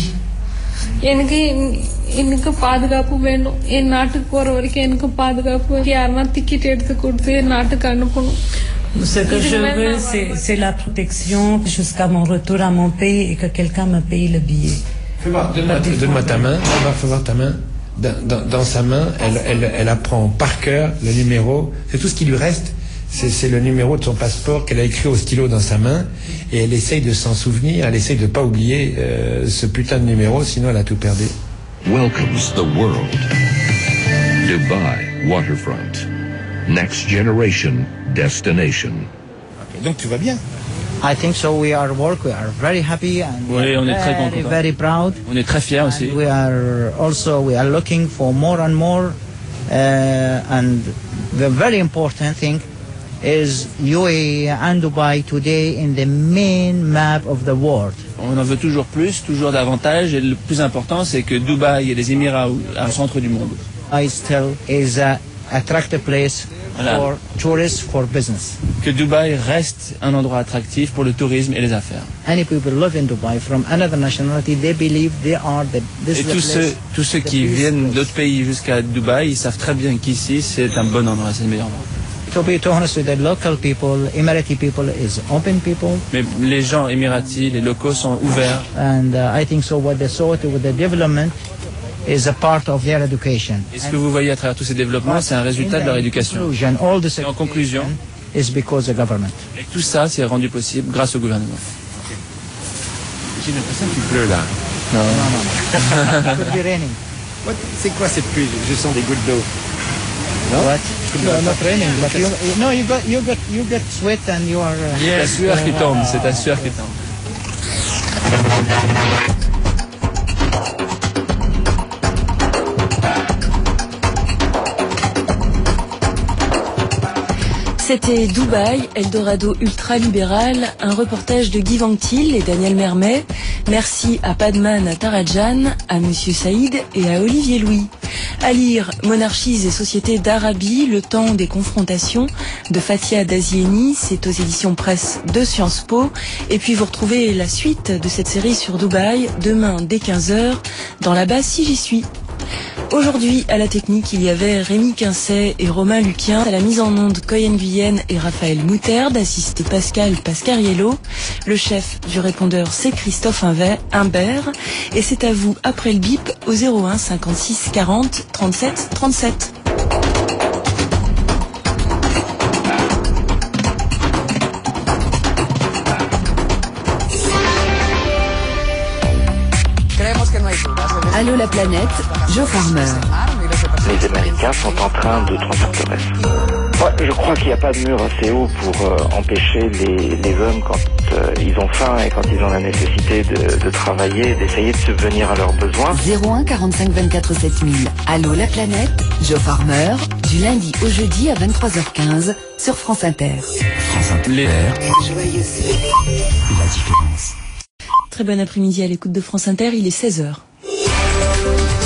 எனக்கு பாதுகாப்பு வேணும். என் நாட்டுக்கு போற வரைக்கும் எனக்கு பாதுகாப்பு. யாருன்னா டிக்கெட் எடுத்து கொடுத்து என் நாட்டுக்கு அனுப்பணும். Ce que je veux, c'est la protection jusqu'à mon retour à mon pays et que quelqu'un me paye le billet. Donne-moi ta main. Fais voir ta main. Dans sa main, elle apprend par cœur le numéro. C'est tout ce qui lui reste. C'est le numéro de son passeport qu'elle a écrit au stylo dans sa main et elle essaye de s'en souvenir, elle essaye de ne pas oublier ce putain de numéro, sinon elle a tout perdu. Welcomes the world. Dubai waterfront. Next generation destination. Okay, donc tu vas bien? I think so. We are very happy and oui, on est très content. Very proud. On est très fiers aussi. We are looking for more and more and the very important thing is UAE and Dubai today in the main map of the world. On en veut toujours plus, toujours davantage, et le plus important c'est que Dubaï et les Émirats au centre du monde. Dubai still is an attractive place for tourists, for business. Que Dubaï reste un endroit attractif pour le tourisme et les affaires. Any people live in Dubai from another nationality, they believe they are this et tous ceux qui viennent d'autres pays jusqu'à Dubaï, ils savent très bien qu'ici c'est un bon endroit, c'est le meilleur endroit. To be honest with the local people, Emirati people is open people. Mais les gens émiratis, les locaux sont ouverts. And I think so what they saw with the development is a part of their education. Et ce que vous voyez à travers tous ces développements, c'est un résultat de leur éducation. Et en conclusion, is because the government. Et tout ça, c'est rendu possible grâce au gouvernement. J'ai l'impression qu'il pleut là. Non. It could be raining. C'est quoi cette pluie? Je sens des gouttes d'eau. No? What? No, not raining, but you get sweat and you are... C'est la sueur qui tombe, c'est la sueur qui tombe. C'était Dubaï, Eldorado ultra-libéral, un reportage de Guy Vanctil et Daniel Mermet. Merci à Padman Tarajan, à Monsieur Saïd et à Olivier Louis. À lire Monarchies et sociétés d'Arabie, le temps des confrontations de Fathia Dazieni, c'est aux éditions presse de Sciences Po. Et puis vous retrouvez la suite de cette série sur Dubaï demain dès 15h dans la base Si j'y suis. Aujourd'hui, à la technique, il y avait Rémi Quincet et Romain Lucien. À la mise en onde, Coyen Guyenne et Raphaël Moutarde, assisté Pascal Pascariello. Le chef du répondeur, c'est Christophe Imbert. Et c'est à vous, après le bip, au 01 56 40 37 37. Allô la planète, Joe Farmer. Les Américains sont en train de transformer le reste. Ouais, je crois qu'il n'y a pas de mur assez haut pour empêcher les hommes quand ils ont faim et quand ils ont la nécessité de travailler, d'essayer de subvenir à leurs besoins. 01 45 24 7000. Allô la planète, Joe Farmer, du lundi au jeudi à 23h15 sur France Inter. France Inter. Joyeux la différence. Très bon après-midi à l'écoute de France Inter, il est 16h.